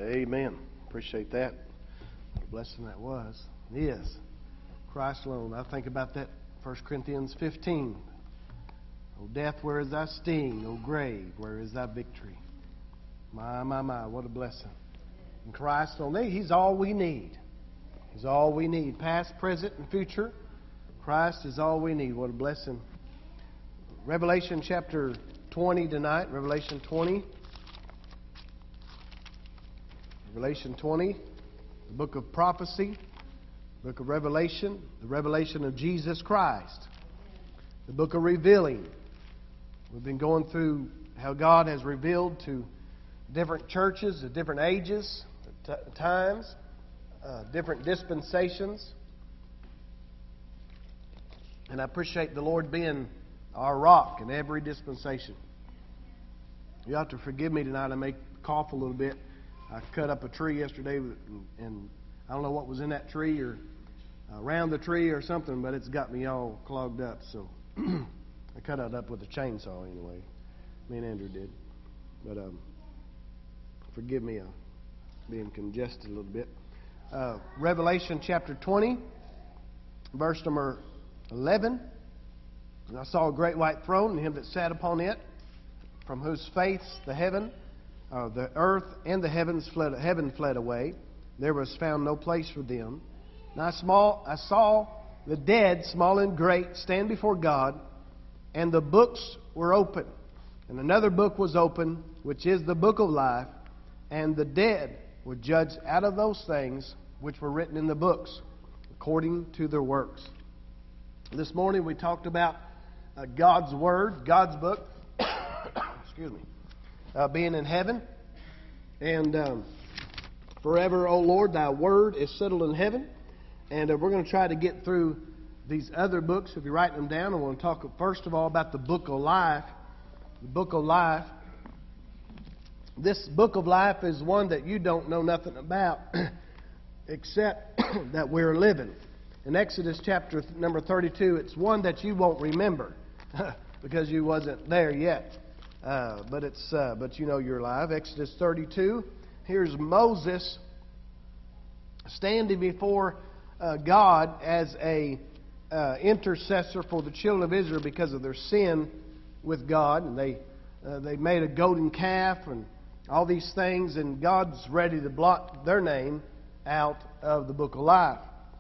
Amen. Appreciate that. What a blessing that was. Yes. Christ alone. I think about that 1 Corinthians 15. O death, where is thy sting? O grave, where is thy victory? My, what a blessing. In Christ alone, He's all we need. He's all we need. Past, present, and future. Christ is all we need. What a blessing. Revelation chapter 20 tonight. Revelation 20. Revelation 20. The book of prophecy. The book of Revelation. The revelation of Jesus Christ. The book of revealing. We've been going through how God has revealed to different churches at different ages, times, different dispensations. And I appreciate the Lord being our rock in every dispensation. You have to forgive me tonight. I may cough a little bit. I cut up a tree yesterday, and I don't know what was in that tree or around the tree or something, but it's got me all clogged up. So I cut it up with a chainsaw anyway. Me and Andrew did. But forgive me being congested a little bit. Revelation chapter 20, verse number 11. And I saw a great white throne, and him that sat upon it, from whose face the earth and the heaven fled away. There was found no place for them. And I saw the dead, small and great, stand before God, and the books were open. And another book was open, which is the book of life, and the dead were judged out of those things which were written in the books, according to their works. This morning we talked about God's Word, God's book, excuse me, being in heaven. And forever, O Lord, thy Word is settled in heaven. And we're going to try to get through these other books. If you write them down, I want to talk first of all about the book of life. The book of life. This book of life is one that you don't know nothing about except that we're living. In Exodus chapter number 32, it's one that you won't remember because you wasn't there yet. But you know you're alive. Exodus 32. Here's Moses standing before God as a intercessor for the children of Israel because of their sin with God, and they made a golden calf and all these things, and God's ready to blot their name out of the book of life.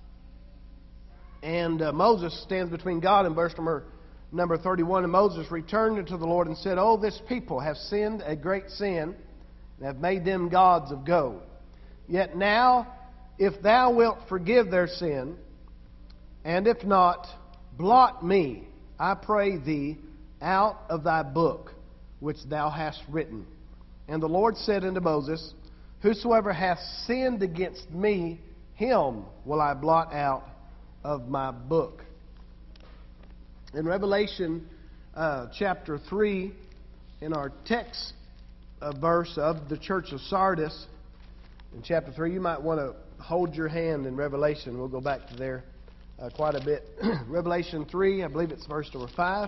And Moses stands between God and verse number 31. And Moses returned unto the Lord and said, "Oh, this people have sinned a great sin, and have made them gods of gold. Yet now, if thou wilt forgive their sin, and if not, blot me, I pray thee, out of thy book which thou hast written." And the Lord said unto Moses, "Whosoever hath sinned against me, him will I blot out of my book." In Revelation chapter 3, in our text verse of the church of Sardis, in chapter 3, you might want to hold your hand in Revelation. We'll go back to there quite a bit. Revelation 3, I believe it's verse number 5.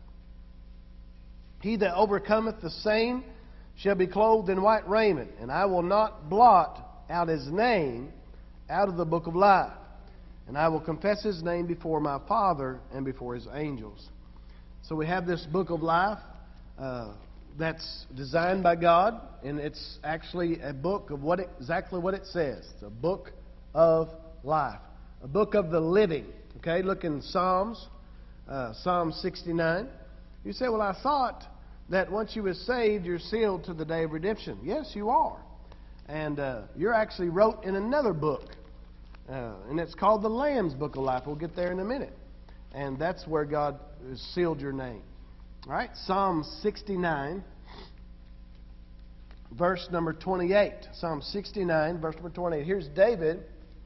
"He that overcometh, the same shall be clothed in white raiment, and I will not blot out his name out of the book of life. And I will confess his name before my Father and before his angels." So we have this book of life that's designed by God, and it's actually a book of exactly what it says. It's a book of life, a book of the living. Okay, look in Psalm 69. You say, "Well, I thought that once you were saved, you're sealed to the day of redemption." Yes, you are. And you're actually wrote in another book. And it's called the Lamb's Book of Life. We'll get there in a minute. And that's where God has sealed your name. All right, Psalm 69, verse number 28. Psalm 69, verse number 28. Here's David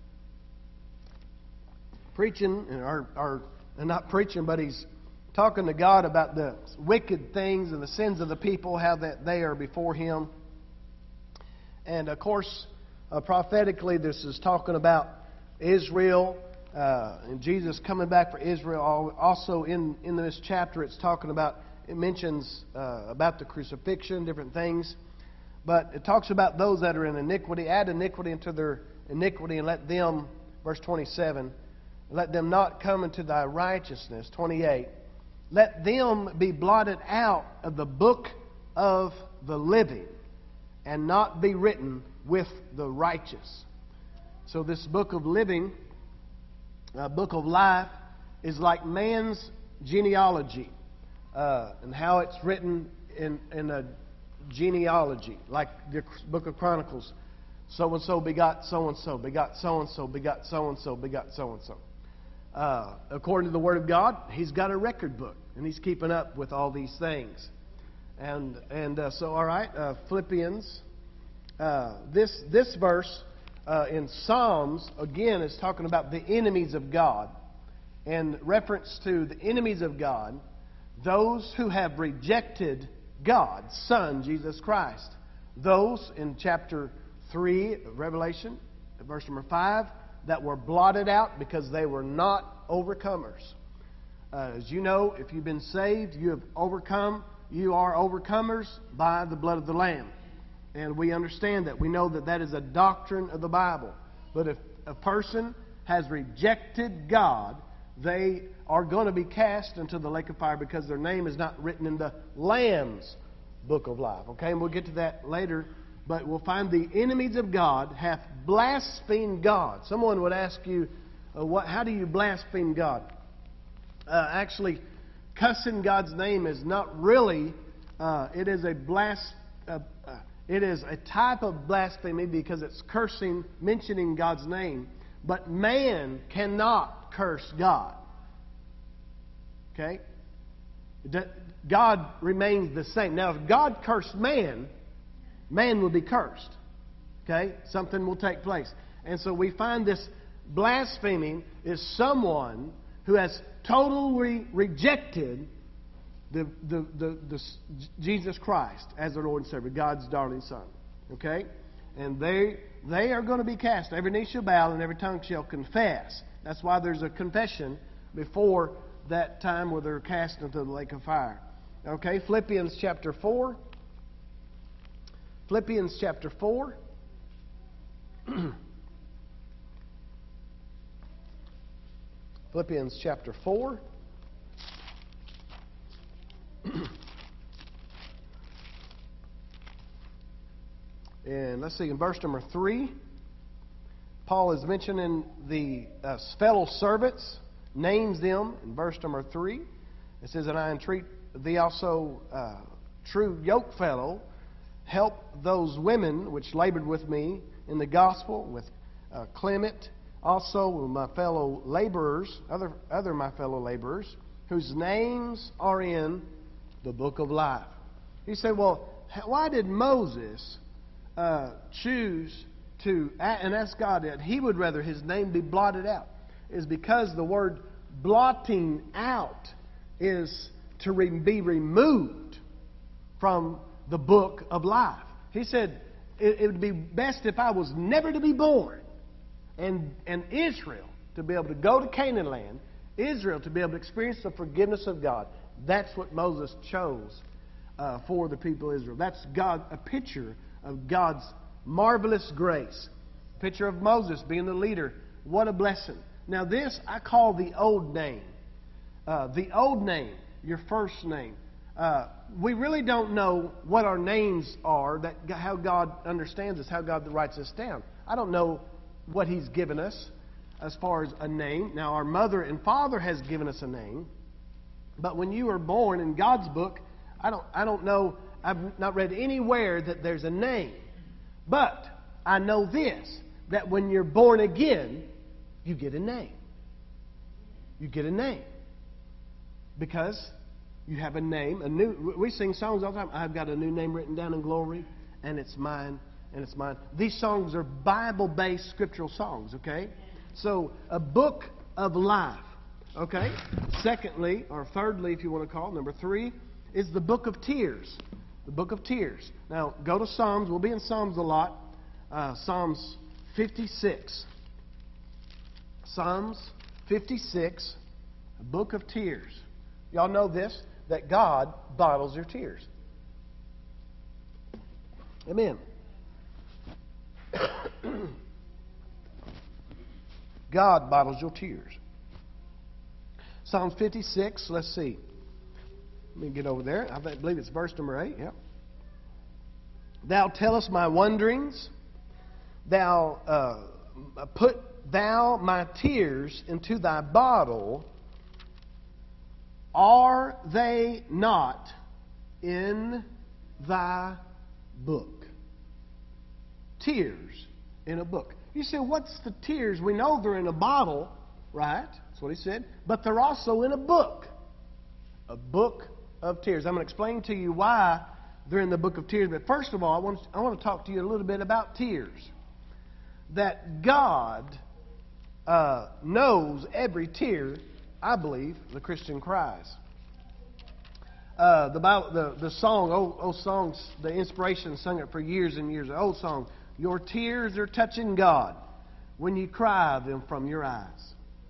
preaching, or not preaching, but he's talking to God about the wicked things and the sins of the people, how that they are before him. And of course, prophetically, this is talking about Israel and Jesus coming back for Israel. Also in this chapter, it mentions about the crucifixion, different things. But it talks about those that are in iniquity. Add iniquity into their iniquity, and let them, verse 27, let them not come into thy righteousness. 28, let them be blotted out of the book of the living, and not be written with the righteous. So this book of living, book of life, is like man's genealogy, and how it's written in a genealogy, like the book of Chronicles. So-and-so begot so-and-so, begot so-and-so, begot so-and-so, begot so-and-so. According to the Word of God, he's got a record book, and he's keeping up with all these things. So, all right, Philippians. This verse in Psalms, again, is talking about the enemies of God. In reference to the enemies of God, those who have rejected God's Son, Jesus Christ. Those in chapter 3 of Revelation, verse number 5, that were blotted out because they were not overcomers. As you know, if you've been saved, you have overcome. You are overcomers by the blood of the Lamb. And we understand that. We know that that is a doctrine of the Bible. But if a person has rejected God, they are going to be cast into the lake of fire because their name is not written in the Lamb's book of life. Okay, and we'll get to that later. But we'll find the enemies of God hath blasphemed God. Someone would ask you, how do you blaspheme God? Actually, cussing God's name is not really. It is a type of blasphemy because it's cursing, mentioning God's name. But man cannot curse God. Okay? God remains the same. Now, if God cursed man, man will be cursed. Okay? Something will take place. And so we find this blaspheming is someone who has totally rejected Jesus Christ as their Lord and Savior, God's darling Son. Okay? And they are going to be cast. Every knee shall bow and every tongue shall confess. That's why there's a confession before that time where they're cast into the lake of fire. Okay, Philippians chapter 4. Philippians chapter 4. Philippians chapter 4. And let's see, in verse number 3, Paul is mentioning the fellow servants, names them in verse number 3. It says, and I entreat thee also, true yoke fellow, help those women which labored with me in the gospel, with Clement, also with my fellow laborers, other my fellow laborers, whose names are in the book of life. You say, well, why did Moses choose to and ask God that he would rather his name be blotted out? Is because the word blotting out is to be removed from the book of life. He said it would be best if I was never to be born, and Israel to be able to go to Canaan land, Israel to be able to experience the forgiveness of God. That's what Moses chose for the people of Israel. That's God, a picture of God's marvelous grace. A picture of Moses being the leader. What a blessing. Now this I call the old name. The old name, your first name. We really don't know what our names are, how God understands us, how God writes us down. I don't know what He's given us as far as a name. Now our mother and father has given us a name. But when you were born in God's book, I don't know, I've not read anywhere that there's a name. But I know this, that when you're born again, you get a name. You get a name. Because you have a name. We sing songs all the time. I've got a new name written down in glory, and it's mine, and it's mine. These songs are Bible-based scriptural songs, okay? So, a book of life, okay? Secondly, or thirdly, if you want to call it, number 3, is the book of tears. The book of tears. Now, go to Psalms. We'll be in Psalms a lot. Psalms 56. Psalms 56, a book of tears. Y'all know this, that God bottles your tears. Amen. God bottles your tears. Psalms 56, let's see. Let me get over there. I believe it's verse number 8. Yeah. Thou tellest my wanderings. Thou put thou my tears into thy bottle. Are they not in thy book? Tears in a book. You say, what's the tears? We know they're in a bottle, right? That's what he said. But they're also in a book. A book of tears. I'm going to explain to you why they're in the book of tears. But first of all, I want to talk to you a little bit about tears. That God knows every tear, I believe, the Christian cries. The Bible, the song, old songs, the inspiration sung it for years and years. The old song, your tears are touching God when you cry them from your eyes.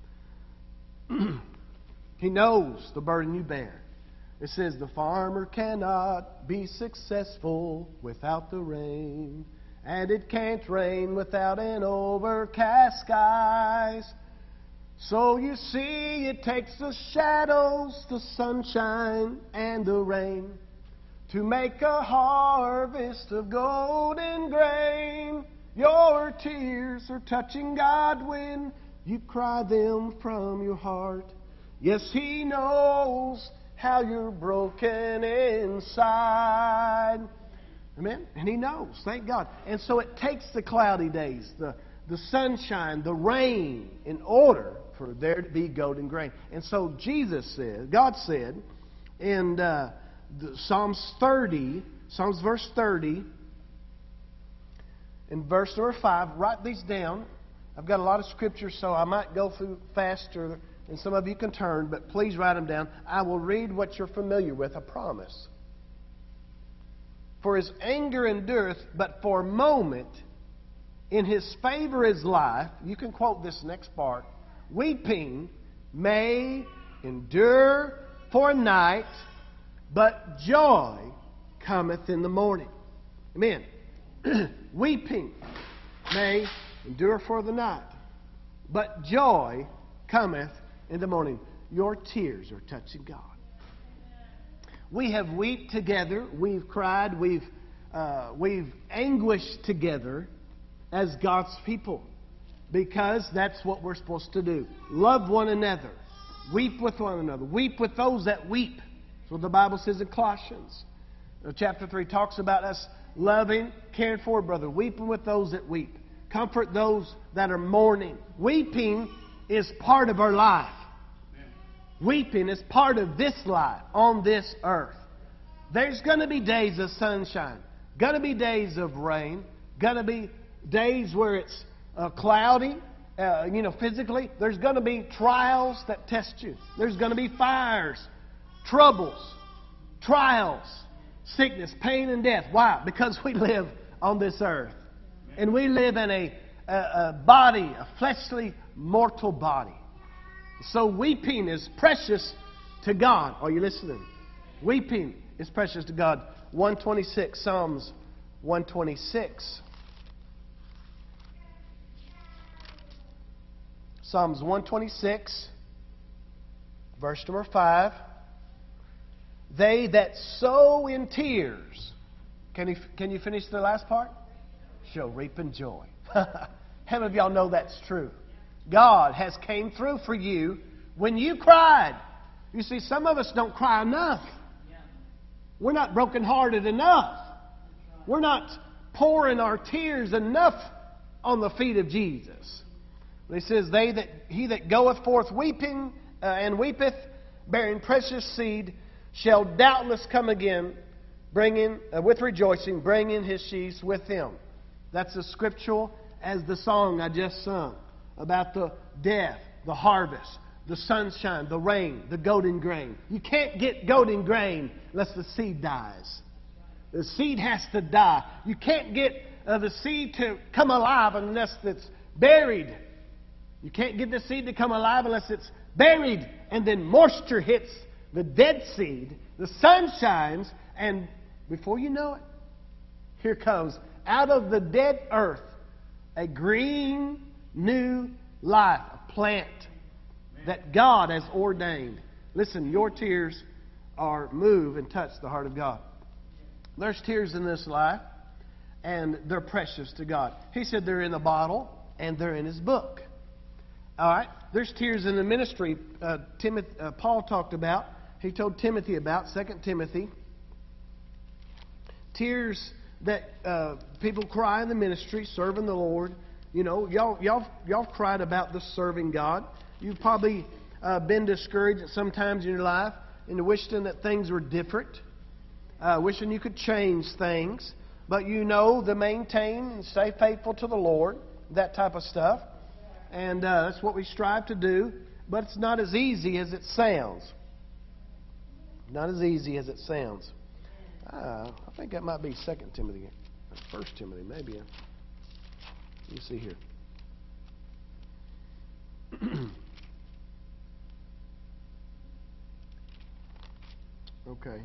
He knows the burden you bear. It says the farmer cannot be successful without the rain, and it can't rain without an overcast skies. So you see, it takes the shadows, the sunshine, and the rain to make a harvest of golden grain. Your tears are touching God when you cry them from your heart. Yes, He knows how you're broken inside. Amen? And He knows, thank God. And so it takes the cloudy days, the sunshine, the rain, in order for there to be golden grain. And so God said in Psalms verse 30, in verse number 5, write these down. I've got a lot of scriptures, so I might go through faster, and some of you can turn, but please write them down. I will read what you're familiar with, I promise. For His anger endureth but for a moment. In His favor is life. You can quote this next part. Weeping may endure for a night, but joy cometh in the morning. Amen. Weeping may endure for the night, but joy cometh in the morning. Your tears are touching God. We have wept together. We've cried. We've anguished together as God's people, because that's what we're supposed to do. Love one another. Weep with one another. Weep with those that weep. That's what the Bible says in Colossians. Chapter 3 talks about us loving, caring for brother, weeping with those that weep. Comfort those that are mourning. Weeping is part of our life. Weeping is part of this life on this earth. There's going to be days of sunshine. Going to be days of rain. Going to be days where it's cloudy, physically. There's going to be trials that test you. There's going to be fires, troubles, trials, sickness, pain, and death. Why? Because we live on this earth. And we live in a body, a fleshly, mortal body. So weeping is precious to God. Are you listening? Weeping is precious to God. 126, Psalms 126. Psalms 126, verse number 5. They that sow in tears. Can you finish the last part? Shall reap in joy. How many of y'all know that's true? God has came through for you when you cried. You see, some of us don't cry enough. We're not brokenhearted enough. We're not pouring our tears enough on the feet of Jesus. He says, he that goeth forth weeping and weepeth, bearing precious seed, shall doubtless come again, bringing with rejoicing, bringing his sheaves with him. That's as scriptural as the song I just sung about the death, the harvest, the sunshine, the rain, the golden grain. You can't get golden grain unless the seed dies. The seed has to die. You can't get the seed to come alive unless it's buried. You can't get the seed to come alive unless it's buried, and then moisture hits the dead seed. The sun shines, and before you know it, Here comes out of the dead earth a green new life, a plant that God has ordained. Listen, your tears move and touch the heart of God. There's tears in this life, and they're precious to God. He said they're in the bottle, and they're in His book. All right? There's tears in the ministry Paul talked about. He told Timothy about, 2 Timothy. Tears that people cry in the ministry, serving the Lord. You know, y'all cried about the serving God. You've probably been discouraged at some times in your life and wishing that things were different. Wishing you could change things. But you know to maintain and stay faithful to the Lord. That type of stuff. And that's what we strive to do. But it's not as easy as it sounds. Not as easy as it sounds. I think that might be 2 Timothy. Or 1 Timothy, maybe. Let me see here. Okay.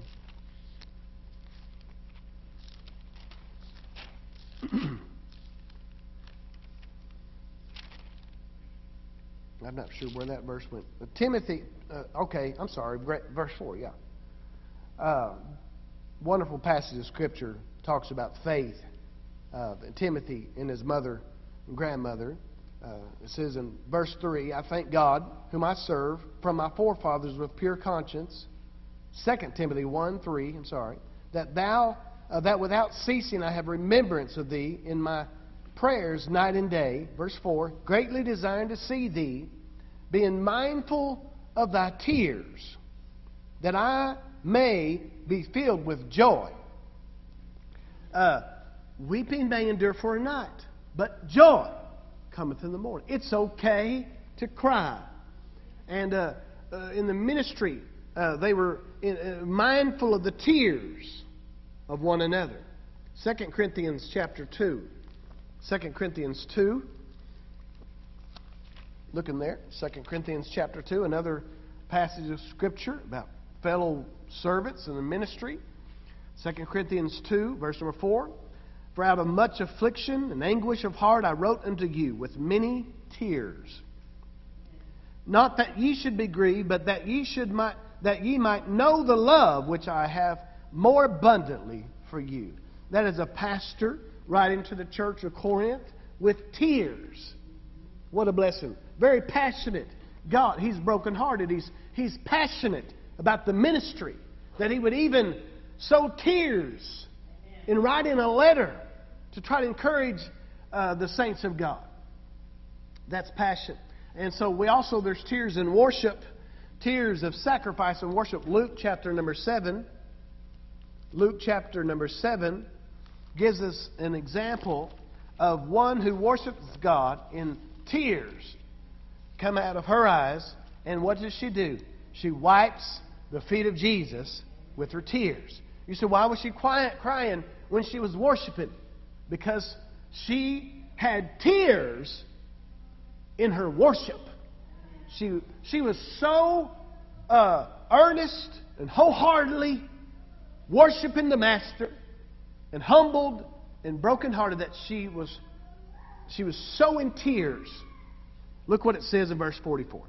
I'm not sure where that verse went. Timothy, okay, I'm sorry, verse 4, yeah. Wonderful passage of Scripture talks about faith. Timothy and his mother and grandmother. It says in verse 3, I thank God, whom I serve, from my forefathers with pure conscience. 2 Timothy 1:3, that without ceasing I have remembrance of thee in my prayers night and day. Verse 4, greatly desiring to see thee, being mindful of thy tears, that I may be filled with joy. Weeping may endure for a night, but joy cometh in the morning. It's okay to cry. And in the ministry, they were mindful of the tears of one another. 2 Corinthians chapter 2. 2 Corinthians 2. Looking there. 2 Corinthians chapter 2. Another passage of Scripture about fellow servants in the ministry. 2 Corinthians 2, verse number 4. For out of much affliction and anguish of heart I wrote unto you with many tears. Not that ye should be grieved, but that ye might know the love which I have more abundantly for you. That is a pastor writing to the church of Corinth with tears. What a blessing. Very passionate. God, He's brokenhearted. He's passionate about the ministry. That he would even sow tears in writing a letter to try to encourage the saints of God. That's passion. And so there's tears in worship. Tears of sacrifice and worship. Luke chapter number 7. Luke chapter number 7 gives us an example of one who worships God in tears come out of her eyes. And what does she do? She wipes the feet of Jesus with her tears. You say, why was she crying when she was worshiping? Because she had tears in her worship. She was so earnest and wholeheartedly worshiping the Master and humbled and brokenhearted that she was so in tears. Look what it says in verse 44.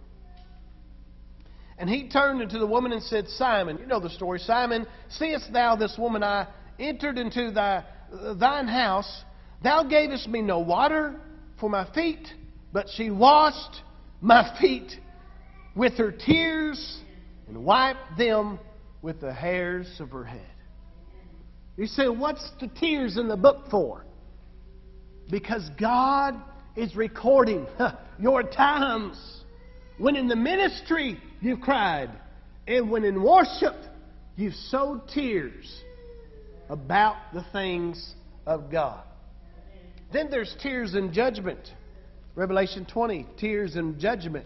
And he turned unto the woman and said, Simon, you know the story, Simon, seest thou this woman? I entered into thine house. Thou gavest me no water for my feet, but she washed my feet with her tears and wiped them with the hairs of her head. You say, what's the tears in the book for? Because God is recording your times when in the ministry you've cried, and when in worship you've sowed tears about the things of God. Then there's tears in judgment. Revelation 20, tears in judgment.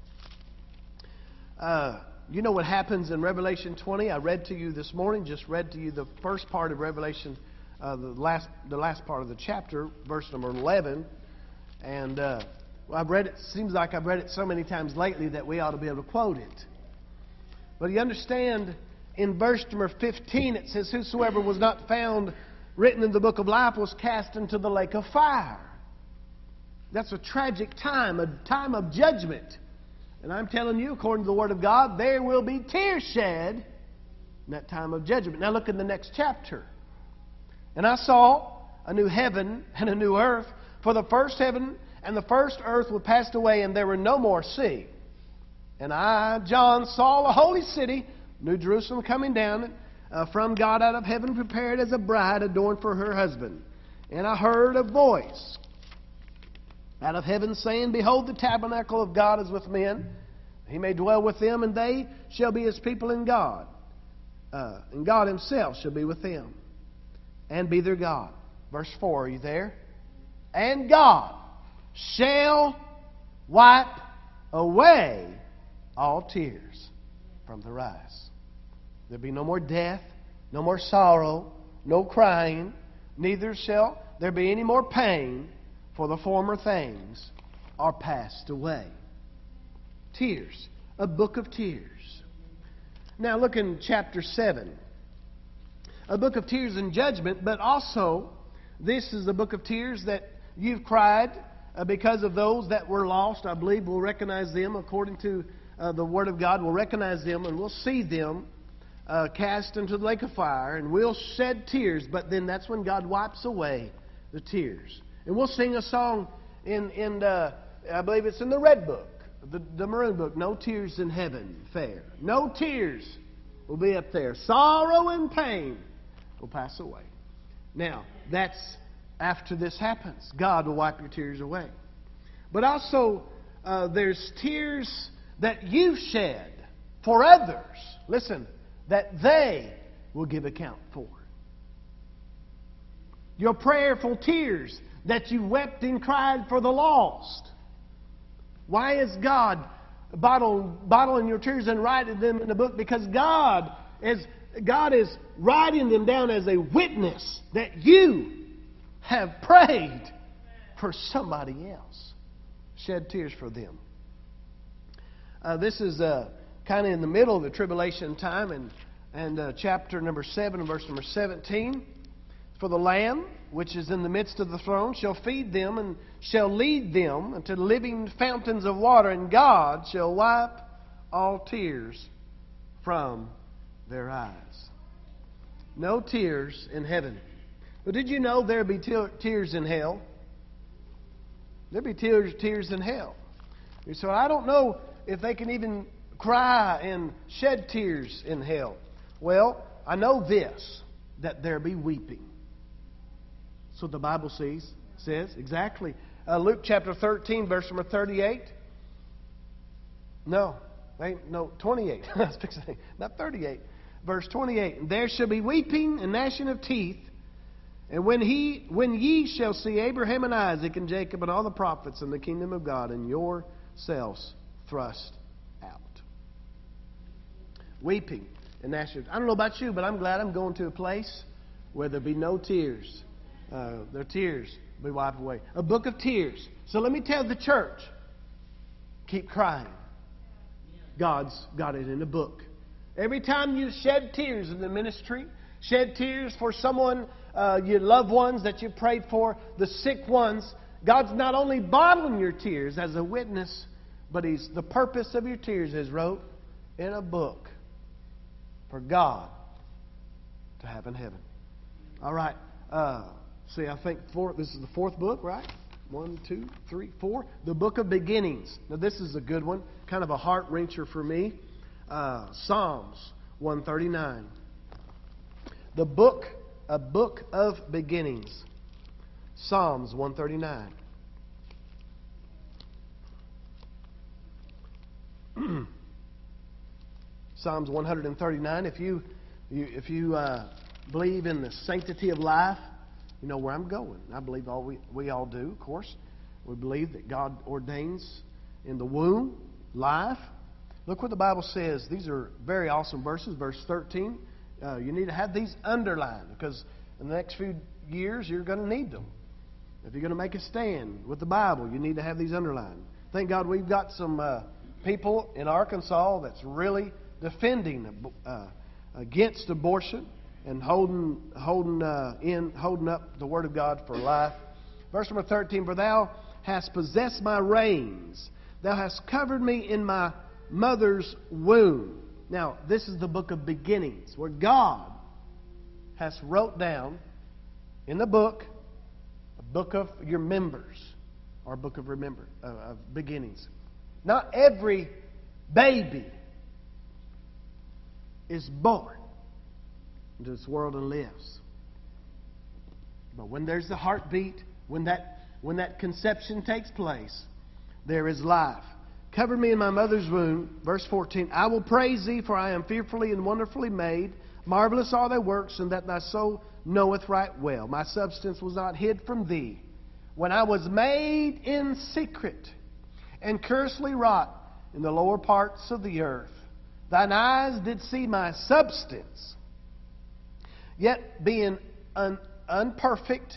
You know what happens in Revelation 20? I read to you this morning, just read to you the first part of Revelation, the last part of the chapter, verse number 11. And I've read it, seems like I've read it so many times lately that we ought to be able to quote it. But you understand, in verse number 15 it says, whosoever was not found written in the book of life was cast into the lake of fire. That's a tragic time, a time of judgment. And I'm telling you, according to the Word of God, there will be tears shed in that time of judgment. Now look in the next chapter. And I saw a new heaven and a new earth, for the first heaven and the first earth were passed away, and there were no more sea. And I, John, saw a holy city, New Jerusalem, coming down from God out of heaven, prepared as a bride adorned for her husband. And I heard a voice out of heaven saying, Behold, the tabernacle of God is with men. He may dwell with them, and they shall be His people in God. And God Himself shall be with them and be their God. Verse 4, are you there? And God shall wipe away all tears from their eyes. There'll be no more death, no more sorrow, no crying, neither shall there be any more pain, for the former things are passed away. Tears, a book of tears. Now look in chapter 7. A book of tears and judgment, but also this is the book of tears that you've cried because of those that were lost. I believe we'll recognize them according to the Word of God. We'll recognize them and we'll see them cast into the lake of fire, and we'll shed tears, but then that's when God wipes away the tears. And we'll sing a song in I believe it's in the red book, the maroon book, No Tears in Heaven Fair. No tears will be up there. Sorrow and pain will pass away. Now, that's after this happens. God will wipe your tears away. But also, there's tears that you shed for others. Listen, that they will give account for. Your prayerful tears that you wept and cried for the lost. Why is God bottling your tears and writing them in the book? Because God is writing them down as a witness that you have prayed for somebody else. Shed tears for them. This is kind of in the middle of the tribulation time, and chapter number 7 and verse number 17. For the Lamb, which is in the midst of the throne, shall feed them and shall lead them unto living fountains of water, and God shall wipe all tears from their eyes. No tears in heaven. But did you know there'll be tears in hell? There'll be tears in hell. So I don't know if they can even cry and shed tears in hell. Well, I know this, that there be weeping. So the Bible says exactly. Luke chapter 13, verse number 38. No, 28. Not 38. Verse 28. And there shall be weeping and gnashing of teeth. And when ye shall see Abraham and Isaac and Jacob and all the prophets in the kingdom of God, and yourselves thrust out. Weeping and gnashing. I don't know about you, but I'm glad I'm going to a place where there'll be no tears. Their tears will be wiped away. A book of tears. So let me tell the church, keep crying. God's got it in a book. Every time you shed tears in the ministry, shed tears for someone, your loved ones that you prayed for, the sick ones, God's not only bottling your tears as a witness, but the purpose of your tears is wrote in a book for God to have in heaven. All right. See, I think this is the fourth book, right? 1, 2, 3, 4. The book of beginnings. Now, this is a good one. Kind of a heart-wrencher for me. Psalms 139. A book of beginnings. Psalms 139. Psalms 139. If you believe in the sanctity of life, you know where I'm going. I believe we all do, of course. We believe that God ordains in the womb life. Look what the Bible says. These are very awesome verses. Verse 13. You need to have these underlined, because in the next few years you're going to need them. If you're going to make a stand with the Bible, you need to have these underlined. Thank God we've got some people in Arkansas that's really defending against abortion. and holding up the Word of God for life. Verse number 13, for thou hast possessed my reins. Thou hast covered me in my mother's womb. Now, this is the book of beginnings, where God has wrote down in the book, a book of your members, or a book of of beginnings. Not every baby is born into this world and lives. But when there's the heartbeat, when that conception takes place, there is life. Cover me in my mother's womb. Verse 14, I will praise thee, for I am fearfully and wonderfully made. Marvelous are thy works, and that thy soul knoweth right well. My substance was not hid from thee, when I was made in secret, and curiously wrought in the lower parts of the earth. Thine eyes did see my substance, yet being unperfect,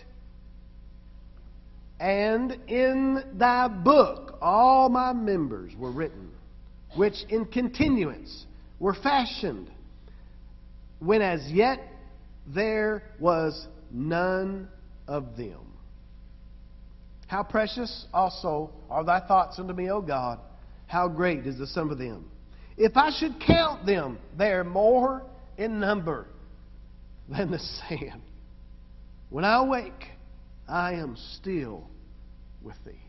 and in thy book all my members were written, which in continuance were fashioned, when as yet there was none of them. How precious also are thy thoughts unto me, O God! How great is the sum of them! If I should count them, they are more in number than the sand. When I awake, I am still with thee.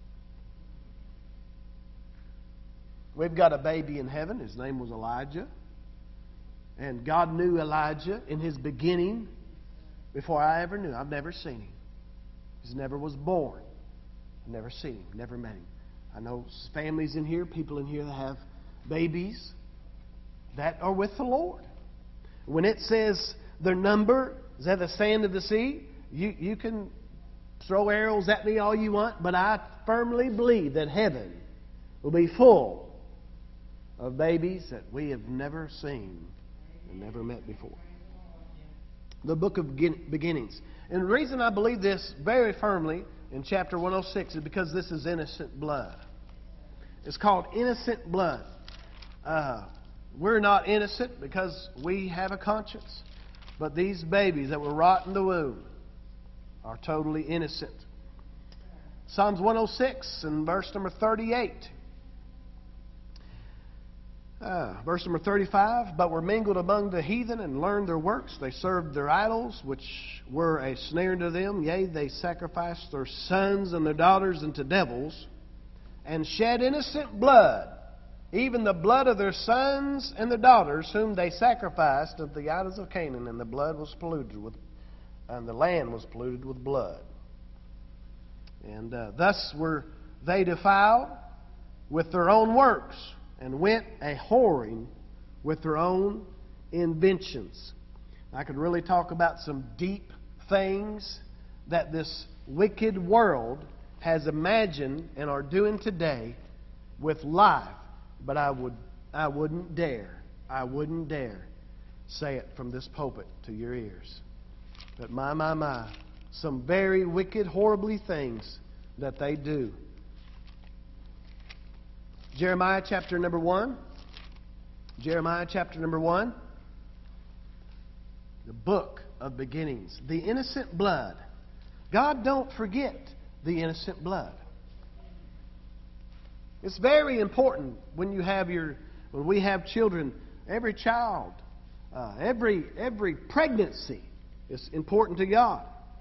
We've got a baby in heaven. His name was Elijah. And God knew Elijah in his beginning before I ever knew. I've never seen him. He never was born. I've never seen him, never met him. I know families in here, people in here that have babies that are with the Lord. When it says their number is at the sand of the sea, you can throw arrows at me all you want, but I firmly believe that heaven will be full of babies that we have never seen and never met before. The book of beginnings. And the reason I believe this very firmly in chapter 106 is because this is innocent blood. It's called innocent blood. We're not innocent because we have a conscience. But these babies that were wrought in the womb are totally innocent. Psalms 106 and verse number 38. Verse number 35, but were mingled among the heathen and learned their works. They served their idols, which were a snare to them. Yea, they sacrificed their sons and their daughters unto devils, and shed innocent blood, even the blood of their sons and their daughters, whom they sacrificed of the idols of Canaan, and the blood was polluted with, and the land was polluted with blood. And thus were they defiled with their own works, and went a whoring with their own inventions. I could really talk about some deep things that this wicked world has imagined and are doing today with life, but I wouldn't dare say it from this pulpit to your ears. But my, some very wicked, horribly things that they do. Jeremiah chapter number 1. Jeremiah chapter number 1. The book of beginnings. The innocent blood. God don't forget the innocent blood. It's very important when we have children. Every child, every pregnancy is important to God.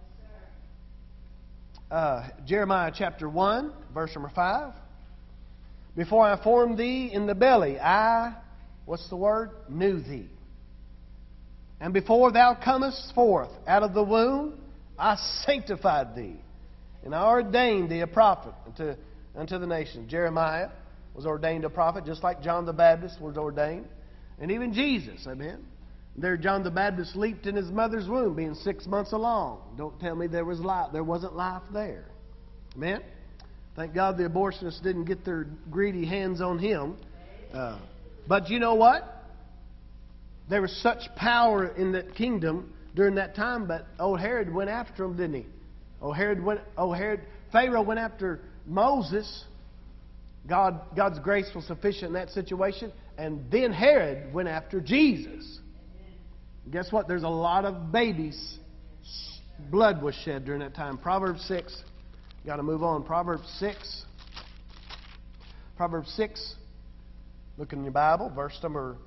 Jeremiah chapter 1, verse number 5. Before I formed thee in the belly, I, what's the word? Knew thee. And before thou comest forth out of the womb, I sanctified thee. And I ordained thee a prophet unto the nations. Jeremiah was ordained a prophet, just like John the Baptist was ordained. And even Jesus, amen. There John the Baptist leaped in his mother's womb, being 6 months along. Don't tell me there was life. There wasn't life there. Amen. Thank God the abortionists didn't get their greedy hands on him. But you know what? There was such power in that kingdom during that time, but old Herod went after him, didn't he? Pharaoh went after Moses. God's grace was sufficient in that situation. And then Herod went after Jesus. Guess what? There's a lot of babies' blood was shed during that time. Proverbs 6. Got to move on. Proverbs 6. Proverbs 6. Look in your Bible. Verse number,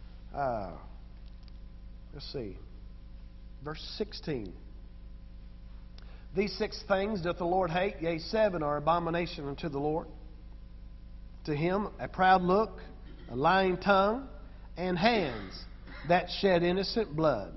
let's see. Verse 16. These 6 things doth the Lord hate, yea, 7 are abomination unto the Lord. To him a proud look, a lying tongue, and hands that shed innocent blood.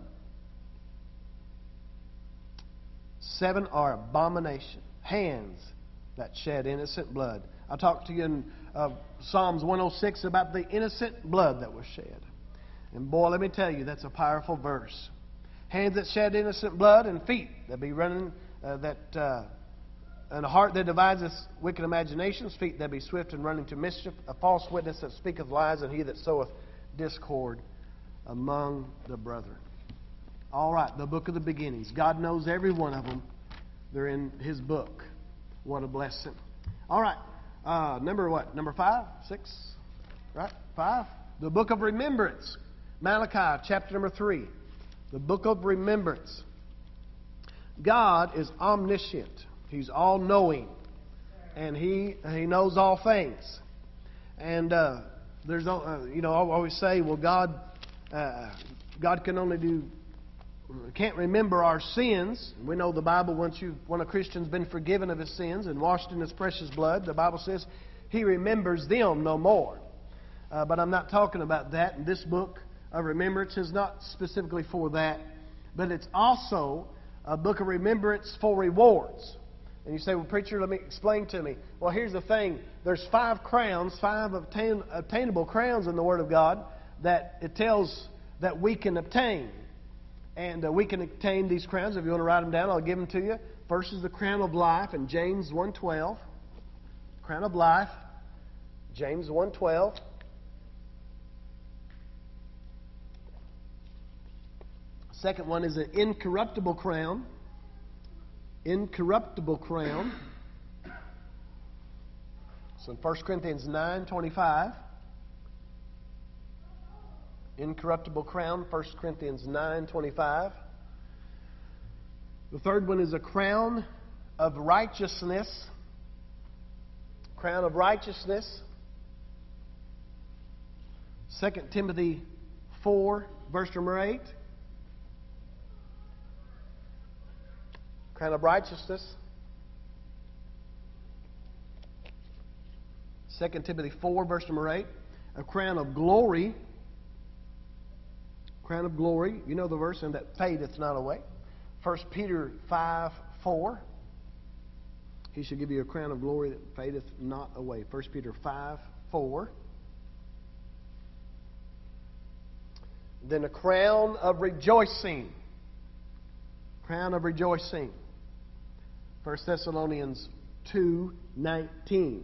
7 are abomination. Hands that shed innocent blood. I talked to you in Psalms 106 about the innocent blood that was shed. And boy, let me tell you, that's a powerful verse. Hands that shed innocent blood, and feet that be running, and a heart that deviseth wicked imaginations, feet that be swift and running to mischief, a false witness that speaketh lies, and he that soweth discord among the brethren. All right, the book of the beginnings. God knows every one of them. They're in His book. What a blessing. All right, number what? Number 5? 6? Right? 5? The book of remembrance. Malachi chapter number 3. The book of remembrance. God is omniscient. He's all-knowing. And He knows all things. And there's I always say, well, God can only can't remember our sins. We know the Bible, when a Christian's been forgiven of his sins and washed in His precious blood, the Bible says He remembers them no more. But I'm not talking about that. And this book of remembrance is not specifically for that. But it's also a book of remembrance for rewards. And you say, well, preacher, let me explain to me. Well, here's the thing. There's 5 crowns, 5 obtainable crowns in the Word of God that it tells that we can obtain. And we can obtain these crowns. If you want to write them down, I'll give them to you. First is the crown of life in James 1:12. Crown of life, James 1:12. Second one is an incorruptible crown. Incorruptible crown. So in 1 Corinthians 9:25. Incorruptible crown, 1 Corinthians 9:25. The third one is a crown of righteousness. Crown of righteousness. 2 Timothy 4, verse number 8. Crown of righteousness. 2 Timothy 4, verse number 8. A crown of glory. Crown of glory. You know the verse, and that fadeth not away. 1 Peter 5:4. He shall give you a crown of glory that fadeth not away. 1 Peter 5:4. Then a crown of rejoicing. Crown of rejoicing. 1 Thessalonians 2:19.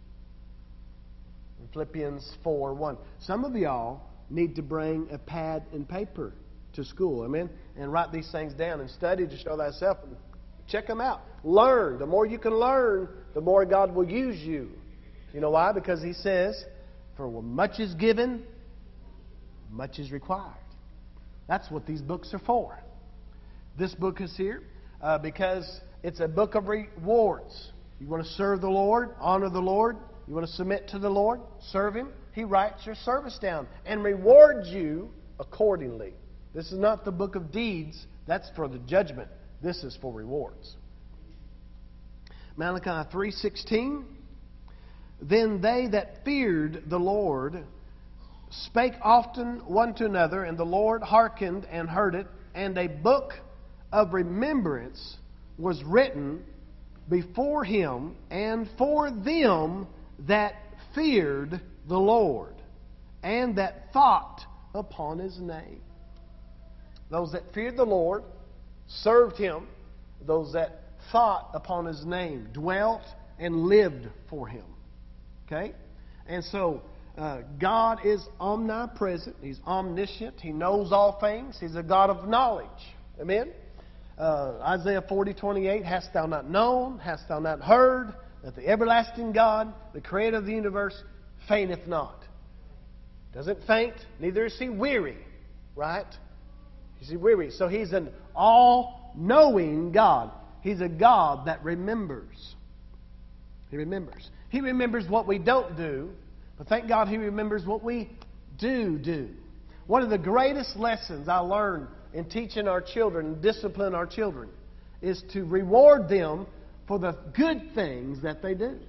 Philippians 4:1. Some of y'all need to bring a pad and paper to school, amen, and write these things down and study to show thyself and check them out. Learn. The more you can learn, the more God will use you. You know why? Because He says, for much is given, much is required. That's what these books are for. This book is here because it's a book of rewards. You want to serve the Lord, honor the Lord, you want to submit to the Lord, serve Him, He writes your service down and rewards you accordingly. This is not the book of deeds. That's for the judgment. This is for rewards. Malachi 3:16. Then they that feared the Lord spake often one to another, and the Lord hearkened and heard it, and a book of remembrance was written before Him and for them that feared the Lord, and that thought upon His name. Those that feared the Lord, served Him. Those that thought upon His name, dwelt and lived for Him. Okay? And so, God is omnipresent. He's omniscient. He knows all things. He's a God of knowledge. Amen? Isaiah 40:28, hast thou not known, hast thou not heard, that the everlasting God, the creator of the universe, fainteth not. Doesn't faint, neither is He weary. Right? You see, so He's an all-knowing God. He's a God that remembers. He remembers. He remembers what we don't do, but thank God He remembers what we do. One of the greatest lessons I learned in teaching our children and disciplining our children is to reward them for the good things that they do.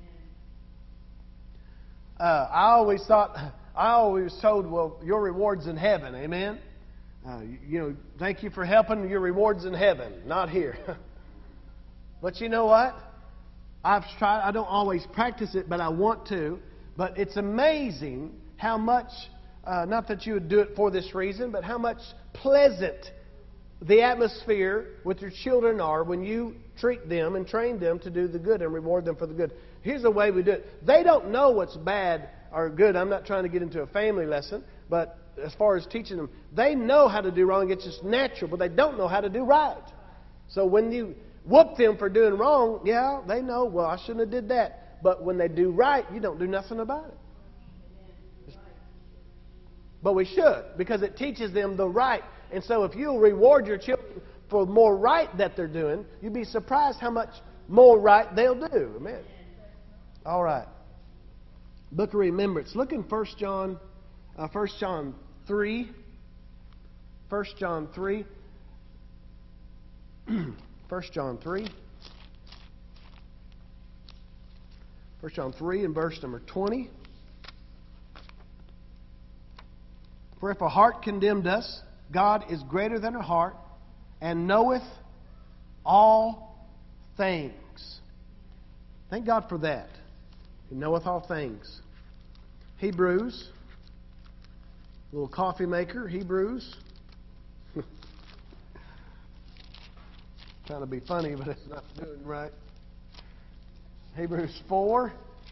I always told, well, your reward's in heaven, amen? Thank you for helping, your reward's in heaven, not here. But you know what? I don't always practice it, but I want to. But it's amazing how much, not that you would do it for this reason, but how much pleasant the atmosphere with your children are when you treat them and train them to do the good and reward them for the good. Here's the way we do it. They don't know what's bad or good. I'm not trying to get into a family lesson, but as far as teaching them, they know how to do wrong. It's just natural, but they don't know how to do right. So when you whoop them for doing wrong, yeah, they know, well, I shouldn't have did that. But when they do right, you don't do nothing about it. But we should, because it teaches them the right. And so if you reward your children for more right that they're doing, you'd be surprised how much more right they'll do. Amen. All right. Book of Remembrance. Look in 1 John 3. 1 John 3. 1 John 3. 1 John 3 and verse number 20. For if a heart condemned us, God is greater than a heart, and knoweth all things. Thank God for that. He knoweth all things. Hebrews, little coffee maker, Hebrews. Trying to be funny, but it's not doing right. Hebrews 4.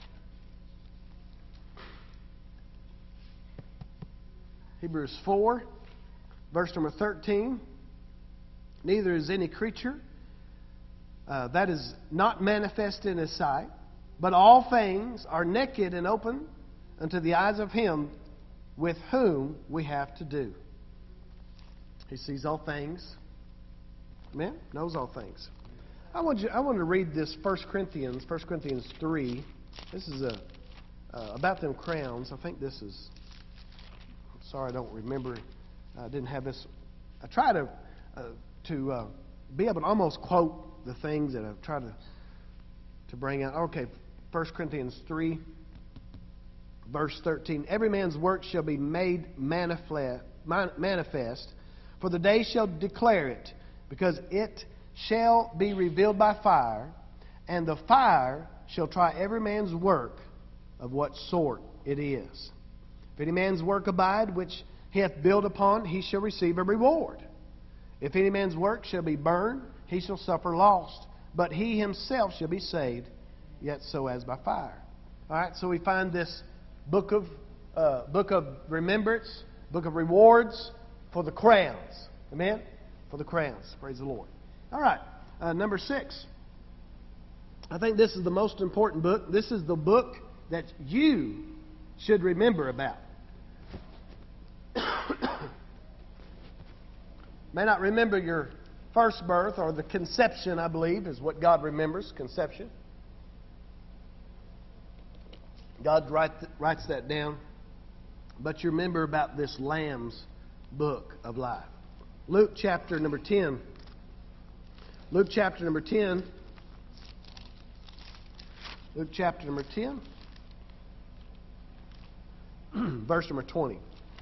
Hebrews 4, verse number 13. Neither is any creature that is not manifest in His sight, but all things are naked and open unto the eyes of Him with whom we have to do. He sees all things. Amen? Knows all things. I want to read this 1 Corinthians 3. This is about them crowns. I think this is... Sorry, I don't remember. I didn't have this. I try to be able to almost quote the things that I've tried to bring out. Okay, 1 Corinthians 3, verse 13. Every man's work shall be made manifest, for the day shall declare it, because it shall be revealed by fire, and the fire shall try every man's work of what sort it is. If any man's work abide, which he hath built upon, he shall receive a reward. If any man's work shall be burned, he shall suffer loss. But he himself shall be saved, yet so as by fire. All right, so we find this book of remembrance, book of rewards for the crowns. Amen? For the crowns. Praise the Lord. All right, number 6. I think this is the most important book. This is the book that you should remember about. May not remember your first birth or the conception, I believe, is what God remembers, conception. God writes that down. But you remember about this Lamb's book of life. Luke chapter number 10. Luke chapter number 10. Luke chapter number 10. Verse number 20.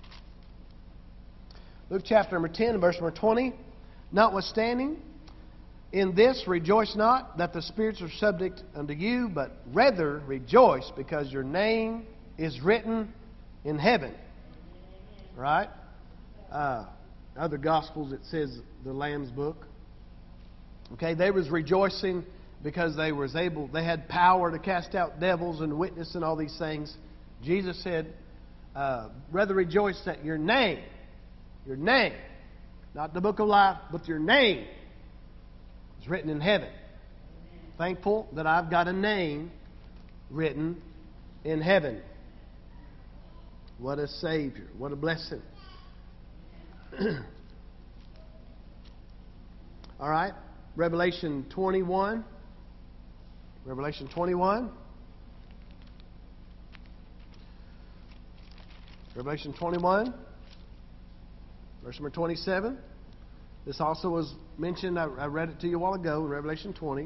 Luke chapter number 10, verse number 20. Notwithstanding, in this rejoice not that the spirits are subject unto you, but rather rejoice because your name is written in heaven. Right? Other Gospels it says the Lamb's book. Okay, they was rejoicing because they had power to cast out devils and witness and all these things. Jesus said, rather rejoice that your name, not the book of life, but your name is written in heaven. Thankful that I've got a name written in heaven. What a Savior. What a blessing. All right. Revelation 21. Revelation 21. Revelation 21, verse number 27. This also was mentioned, I read it to you a while ago in Revelation 20.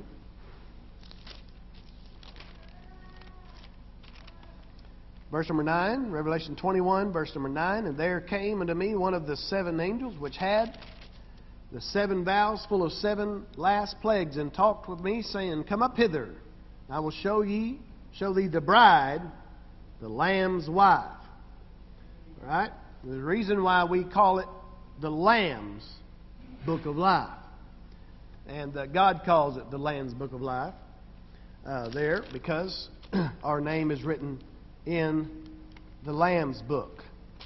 Verse number 9, Revelation 21, verse number 9. And there came unto me one of the seven angels, which had the seven vials full of seven last plagues, and talked with me, saying, Come up hither, and I will show thee the bride, the Lamb's wife. All right? The reason why we call it the Lamb's Book of Life. And God calls it the Lamb's Book of Life there because our name is written in the Lamb's Book.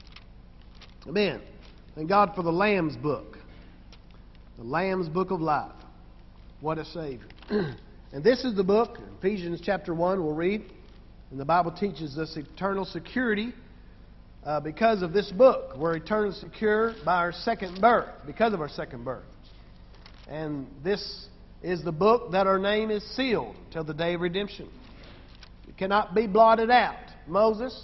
Amen. Thank God for the Lamb's Book. The Lamb's Book of Life. What a Savior. And this is the book, Ephesians chapter 1, we'll read. And the Bible teaches us eternal security because of this book. We're eternally secure by our second birth, because of our second birth. And this is the book that our name is sealed till the day of redemption. It cannot be blotted out. Moses,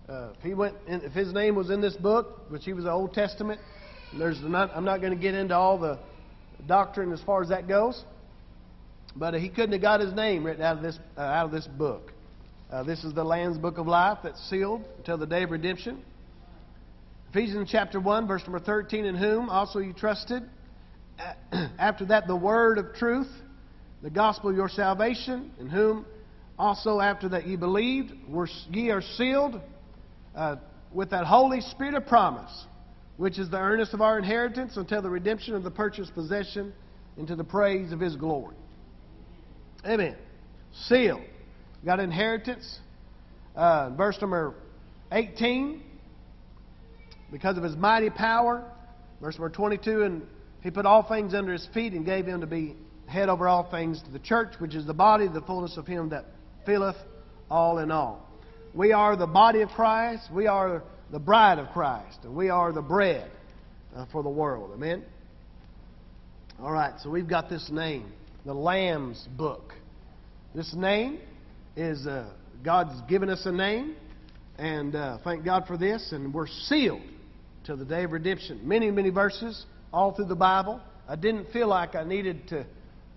if his name was in this book, which he was the Old Testament, I'm not going to get into all the doctrine as far as that goes, but he couldn't have got his name written out of this book. This is the Lamb's Book of Life that's sealed until the day of redemption. Ephesians chapter 1, verse number 13, in whom also you trusted. After that, the word of truth, the gospel of your salvation, in whom also after that ye believed, ye are sealed with that Holy Spirit of promise, which is the earnest of our inheritance until the redemption of the purchased possession into the praise of His glory. Amen. Sealed. Got inheritance. Verse number 18. Because of His mighty power. Verse number 22. And He put all things under His feet and gave Him to be head over all things to the church, which is the body, the fullness of Him that filleth all in all. We are the body of Christ. We are the bride of Christ. And we are the bread for the world. Amen? All right, so we've got this name, the Lamb's Book. This name is, God's given us a name, and thank God for this, and we're sealed till the day of redemption. Many, many verses all through the Bible. I didn't feel like I needed to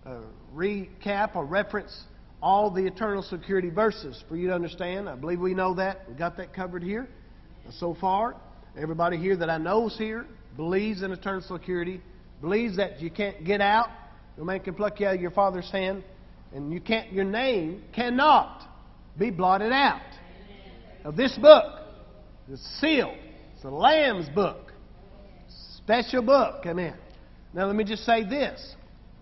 recap or reference all the eternal security verses for you to understand. I believe we know that. We've got that covered here so far. Everybody here that I know is here believes in eternal security, believes that you can't get out. No man can pluck you out of your Father's hand. And your name cannot be blotted out of this book. It's sealed. It's the Lamb's Book. Special book. Amen. Now let me just say this.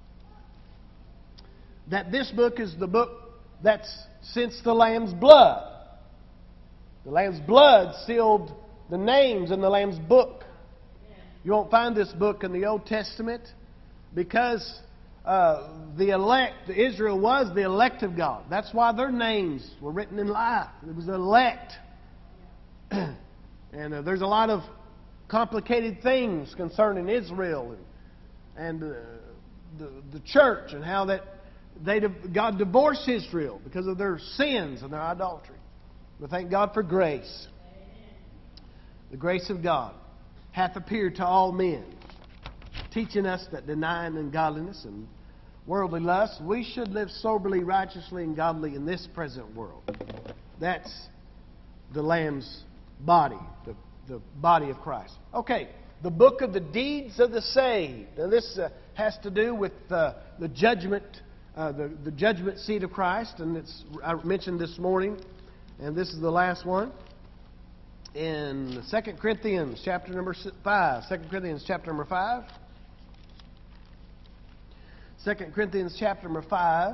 That this book is the book that's since the Lamb's blood. The Lamb's blood sealed the names in the Lamb's book. You won't find this book in the Old Testament because the elect, Israel was the elect of God. That's why their names were written in life. It was the elect. And there's a lot of complicated things concerning Israel and the church and how that God divorced Israel because of their sins and their idolatry. But thank God for grace. The grace of God hath appeared to all men, teaching us that denying ungodliness and worldly lust, we should live soberly, righteously, and godly in this present world. That's the Lamb's body, the body of Christ. Okay, the book of the deeds of the saved. Now this has to do with the judgment, the judgment seat of Christ, and I mentioned this morning, and this is the last one. In 2 Corinthians chapter number 5. 2 Corinthians chapter number 5. 2 Corinthians chapter number 5.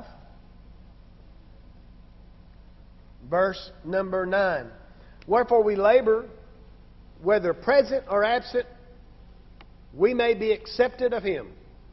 Verse number 9. Wherefore we labor, whether present or absent, we may be accepted of Him.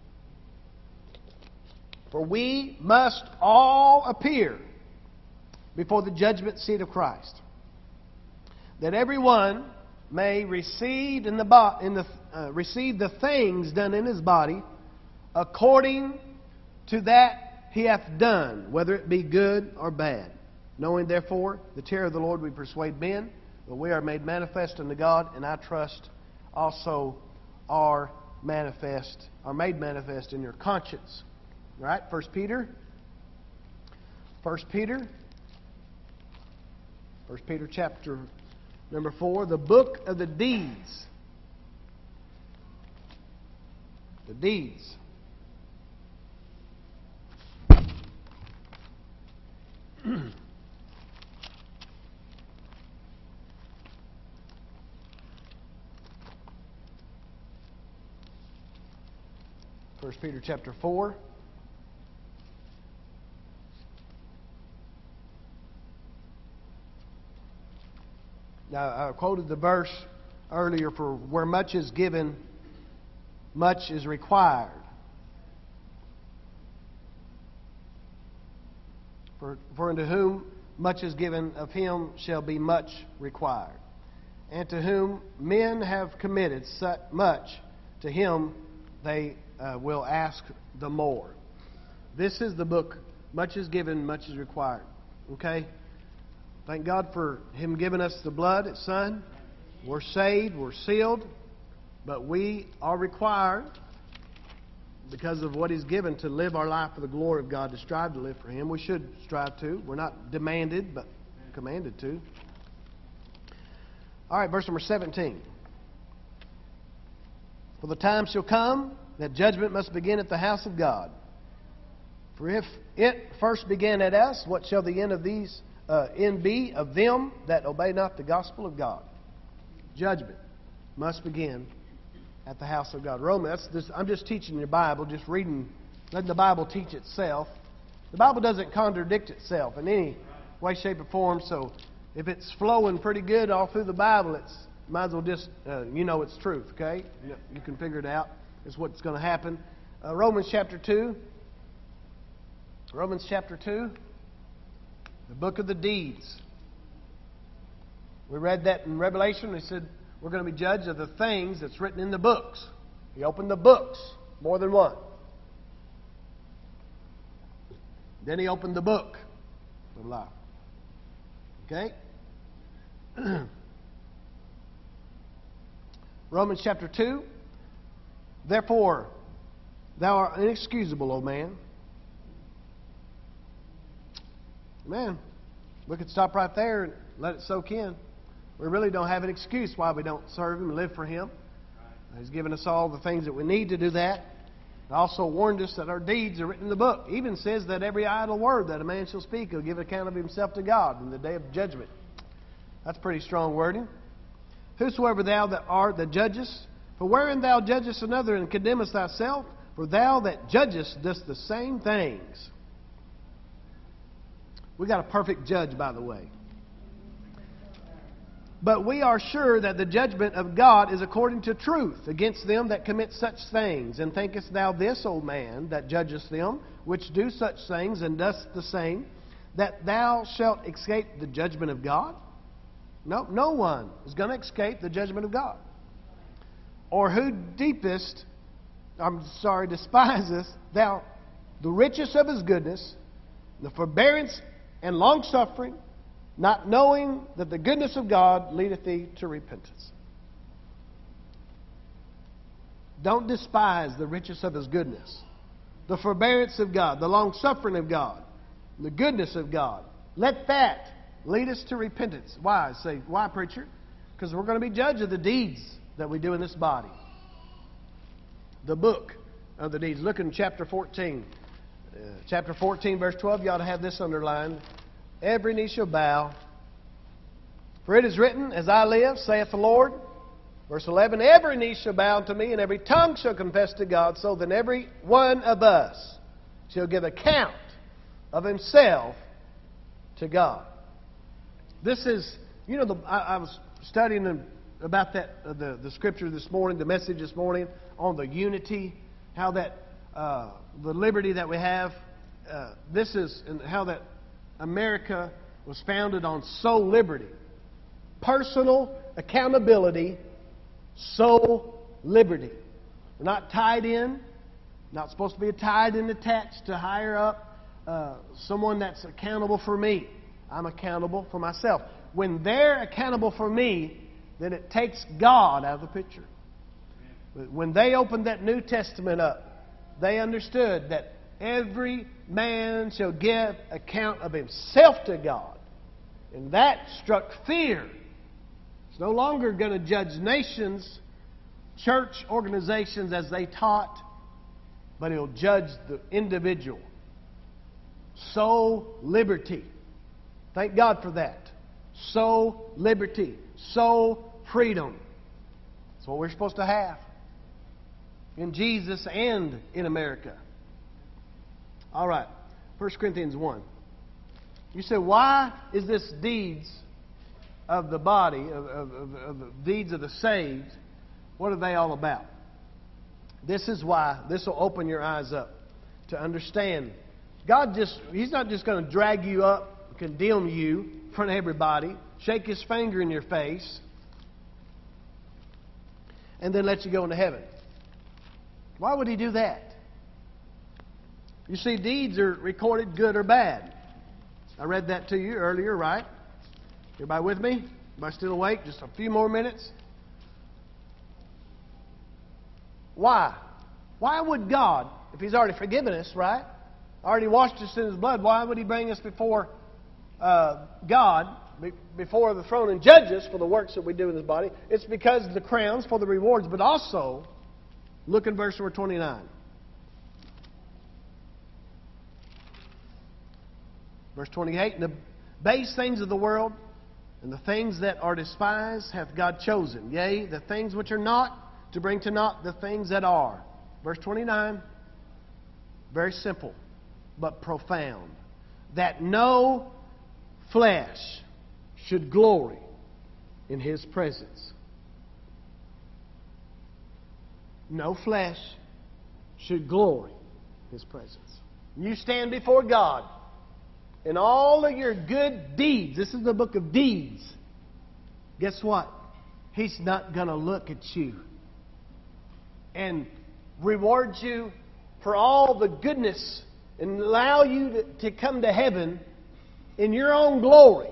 For we must all appear before the judgment seat of Christ, that everyone may receive receive the things done in his body, according to that he hath done, whether it be good or bad. Knowing therefore the terror of the Lord we persuade men, but we are made manifest unto God, and I trust also are made manifest in your conscience. Right? 1 Peter. 1 Peter chapter number 4, the book of the deeds. The deeds. First Peter chapter 4. Now, I quoted the verse earlier, for where much is given, much is required. For unto whom much is given, of him shall be much required. And to whom men have committed much, to him they will ask the more. This is the book, much is given, much is required. Okay? Thank God for Him giving us the blood, His Son. We're saved, we're sealed, but we are required, because of what He's given, to live our life for the glory of God, to strive to live for Him. We should strive to. We're not demanded, but commanded to. All right, verse number 17. For the time shall come that judgment must begin at the house of God. For if it first began at us, what shall the end of these end be of them that obey not the gospel of God? Judgment must begin at the house of God. I'm just teaching your Bible, just reading, letting the Bible teach itself. The Bible doesn't contradict itself in any way, shape, or form. So if it's flowing pretty good all through the Bible, it's might as well just it's truth. Okay, you can figure it out. It's what's going to happen. Romans chapter 2. Romans chapter 2. The book of the deeds. We read that in Revelation. He said we're going to be judged of the things that's written in the books. He opened the books, more than one. Then he opened the book of life. Okay? Romans chapter 2. Therefore, thou art inexcusable, O man. Man, we could stop right there and let it soak in. We really don't have an excuse why we don't serve Him and live for Him. He's given us all the things that we need to do that. He also warned us that our deeds are written in the book. He even says that every idle word that a man shall speak will give account of himself to God in the day of judgment. That's pretty strong wording. Whosoever thou that art that judgest, for wherein thou judgest another and condemnest thyself, for thou that judgest dost the same things. We got a perfect judge, by the way. But we are sure that the judgment of God is according to truth against them that commit such things. And thinkest thou this, O man, that judgest them, which do such things, and dost the same, that thou shalt escape the judgment of God? No, no one is going to escape the judgment of God. Or who despisest thou the riches of His goodness, the forbearance and long-suffering, not knowing that the goodness of God leadeth thee to repentance. Don't despise the riches of His goodness, the forbearance of God, the long-suffering of God, the goodness of God. Let that lead us to repentance. Why? Say, why, preacher? Because we're going to be judged of the deeds that we do in this body. The book of the deeds. Look in chapter 14. Chapter 14, verse 12. You ought to have this underlined. Every knee shall bow. For it is written, as I live, saith the Lord. Verse 11, every knee shall bow unto me, and every tongue shall confess to God, so that every one of us shall give account of himself to God. This is, I was studying about that, the scripture this morning, the message this morning on the unity, how that, the liberty that we have, this is, and how that America was founded on soul liberty. Personal accountability, soul liberty. We're not tied in Not supposed to be tied and attached to higher up someone that's accountable for me. I'm accountable for myself. When they're accountable for me, then it takes God out of the picture. But when they opened that New Testament up, they understood that every man shall give account of himself to God. And that struck fear. It's no longer going to judge nations, church organizations as they taught, but He'll judge the individual. Soul liberty. Thank God for that. Soul liberty. Soul freedom. That's what we're supposed to have in Jesus and in America. All right. 1 Corinthians 1. You say, why is this deeds of the body, of the deeds of the saved, what are they all about? This is why. This will open your eyes up to understand. He's not just going to drag you up, condemn you in front of everybody, shake His finger in your face, and then let you go into heaven. Why would He do that? You see, deeds are recorded good or bad. I read that to you earlier, right? Everybody with me? Everybody still awake? Just a few more minutes. Why? Why would God, if He's already forgiven us, right? Already washed us in His blood, why would He bring us before God, before the throne, and judge us for the works that we do in His body? It's because of the crowns, for the rewards, but also, look in verse number 29. Verse 28, and the base things of the world and the things that are despised hath God chosen. Yea, the things which are not, to bring to naught the things that are. Verse 29, very simple, but profound. That no flesh should glory in His presence. No flesh should glory in His presence. You stand before God in all of your good deeds. This is the book of deeds. Guess what? He's not going to look at you and reward you for all the goodness and allow you to come to heaven in your own glory.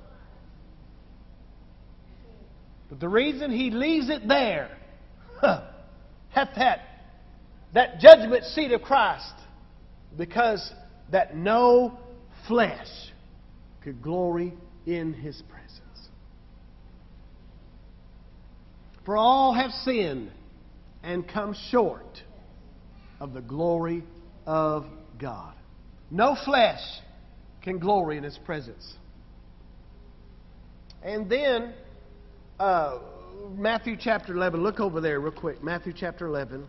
But the reason He leaves it there, that judgment seat of Christ, because that no flesh could glory in His presence. For all have sinned and come short of the glory of God. No flesh can glory in His presence. And then, Matthew chapter 11. Look over there real quick. Matthew chapter 11.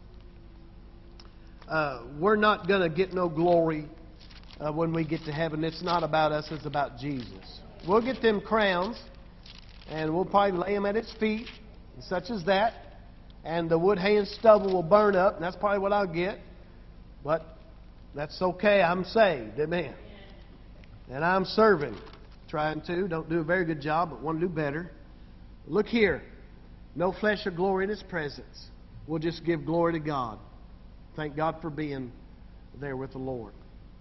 We're not going to get no glory when we get to heaven. It's not about us. It's about Jesus. We'll get them crowns, and we'll probably lay them at His feet, and such as that. And the wood, hay, and stubble will burn up, and that's probably what I'll get. But that's okay. I'm saved. Amen. And I'm serving. Trying to. Don't do a very good job, but want to do better. Look here. No flesh or glory in His presence. We'll just give glory to God. Thank God for being there with the Lord.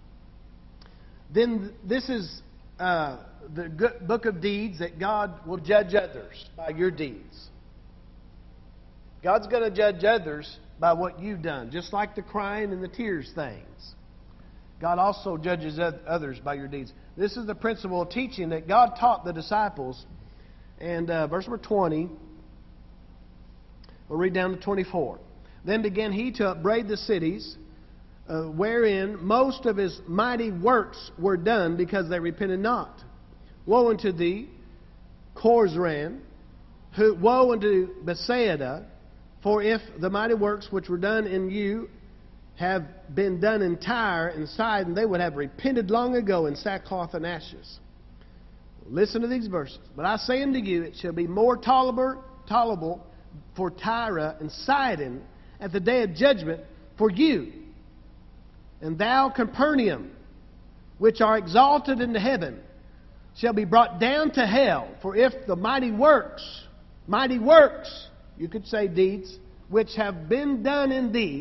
Then this is the book of deeds that God will judge others by your deeds. God's going to judge others by what you've done, just like the crying and the tears things. God also judges others by your deeds. This is the principle of teaching that God taught the disciples. And verse number 20, we'll read down to 24. Then began He to upbraid the cities wherein most of His mighty works were done, because they repented not. Woe unto thee, Chorazin! Woe unto Bethsaida! For if the mighty works which were done in you have been done in Tyre and Sidon, they would have repented long ago in sackcloth and ashes. Listen to these verses. But I say unto you, it shall be more tolerable for Tyre and Sidon at the day of judgment for you. And thou, Capernaum, which are exalted into heaven, shall be brought down to hell. For if the mighty works, you could say deeds, which have been done in thee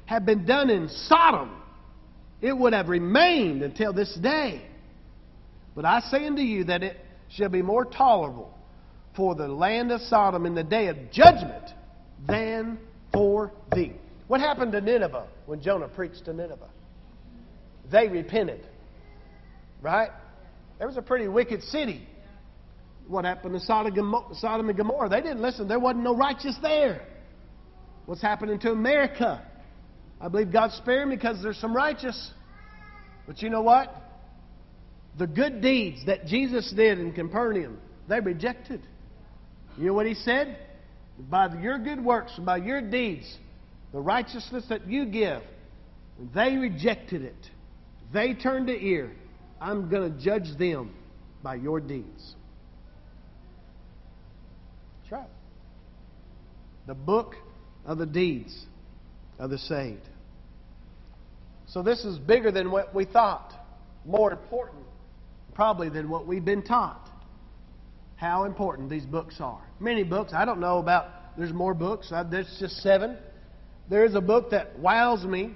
had been done in Sodom, it would have remained until this day. But I say unto you that it shall be more tolerable for the land of Sodom in the day of judgment than for thee. What happened to Nineveh when Jonah preached to Nineveh? They repented. Right? It was a pretty wicked city. What happened to Sodom and Gomorrah? They didn't listen. There wasn't no righteous there. What's happening to America? I believe God spared them because there's some righteous. But you know what? The good deeds that Jesus did in Capernaum, they rejected. You know what He said? By your good works, by your deeds, the righteousness that you give, they rejected it. They turned the ear. I'm going to judge them by your deeds. That's right. The book of the deeds of the saved. So this is bigger than what we thought. More important, probably, than what we've been taught. How important these books are. Many books. I don't know about, there's more books. There's just 7. There is a book that wows me.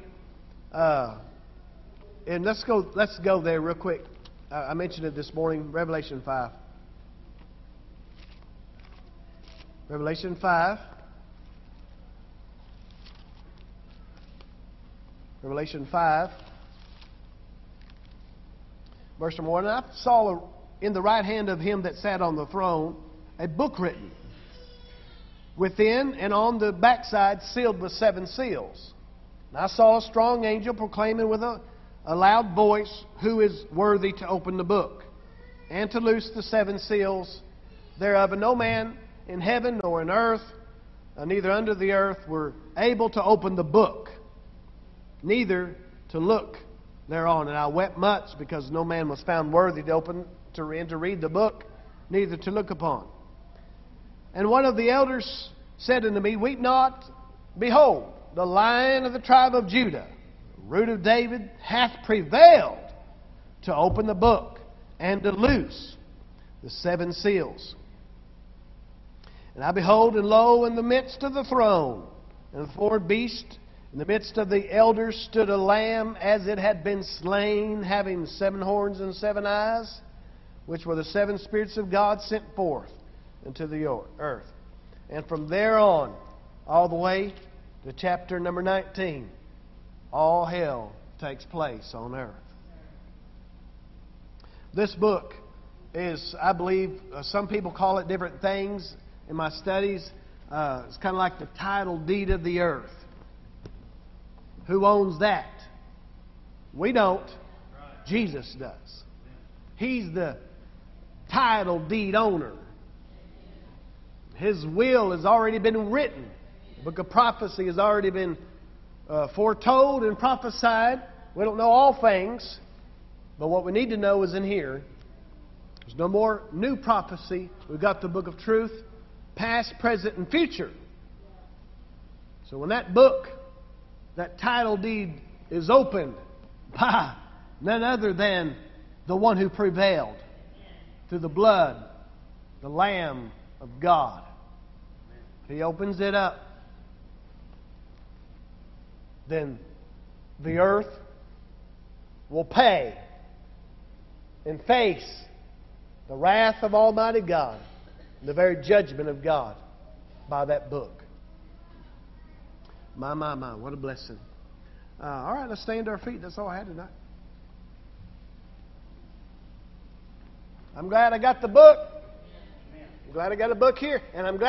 And let's go there real quick. I mentioned it this morning, Revelation 5. Revelation 5. Revelation 5. Verse number 1. And I saw in the right hand of him that sat on the throne a book written, within and on the backside sealed with 7 seals. And I saw a strong angel proclaiming with a loud voice, who is worthy to open the book and to loose the 7 seals thereof? And no man in heaven nor in earth, neither under the earth, were able to open the book, neither to look thereon. And I wept much, because no man was found worthy to open and to read the book, neither to look upon. And one of the elders said unto me, Weep not, behold, the Lion of the tribe of Judah, root of David, hath prevailed to open the book and to loose the 7 seals. And I behold, and lo, in the midst of the throne and the 4 beasts, in the midst of the elders stood a lamb as it had been slain, having 7 horns and 7 eyes, which were the 7 spirits of God sent forth into the earth. And from there on, all the way to chapter number 19, all hell takes place on earth. This book is, I believe, some people call it different things in my studies. It's kind of like the title deed of the earth. Who owns that? We don't. Jesus does. He's the title deed owner. His will has already been written. The book of prophecy has already been foretold and prophesied. We don't know all things, but what we need to know is in here. There's no more new prophecy. We've got the book of truth, past, present, and future. So when that book, that title deed is opened by none other than the one who prevailed through the blood, the Lamb of God. He opens it up. Then the earth will pay and face the wrath of Almighty God, the very judgment of God by that book. My, what a blessing. All right, let's stand to our feet. That's all I had tonight. I'm glad I got the book. I'm glad I got a book here. And I'm glad